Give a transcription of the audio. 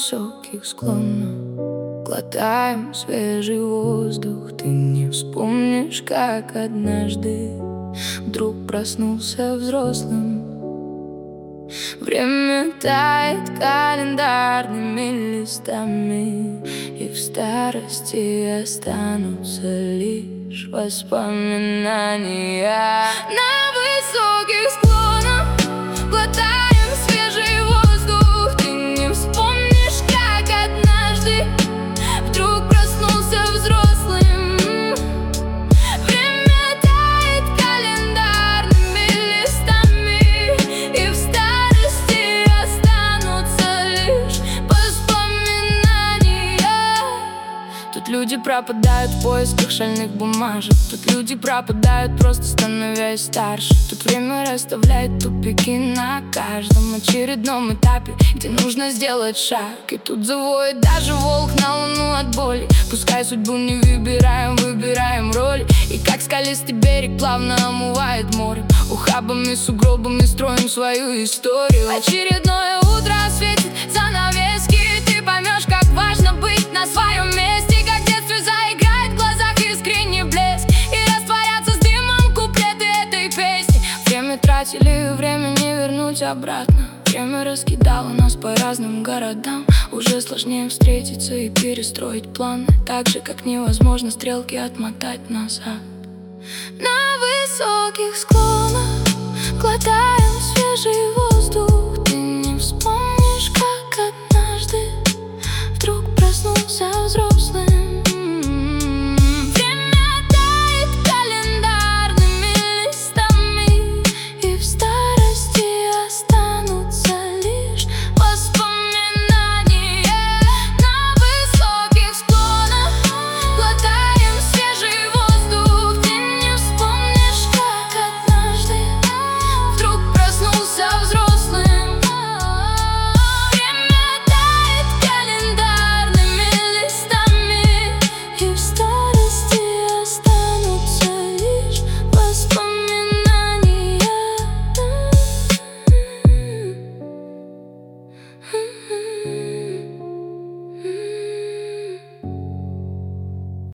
высоких склонах глотаем свежий воздух. Ты не вспомнишь, как однажды вдруг проснулся взрослым. Время тает календарными листами, и в старости останутся лишь воспоминания. На высоких склонах глотаем свежий воздух. Ты не вспомнишь, как однажды вдруг проснулся взрослым. Время тает календарными листами, и в старости останутся лишь воспоминания. Тут люди пропадают в поисках шальных бумажек. Тут люди пропадают, просто становясь старше. Тут время расставляет тупики на каждом очередном этапе, где нужно сделать шаг. И тут завоет даже волк на луну от боли. Пускай судьбу не выбираем, выбираем роль. И как скалистый берег плавно омывает море, ухабами, сугробами строим свою историю. Очередное утро светит занавески, и ты поймешь, как важно быть на своем месте. Как в детстве заиграет в глазах искренний блеск, и растворятся с дымом куплеты этой песни. Время тратили, время не вернуть обратно. Время раскидало нас по разным городам. Уже сложнее встретиться и перестроить планы, так же, как невозможно стрелки отмотать назад. На высоких склонах глотаем свежий воздух.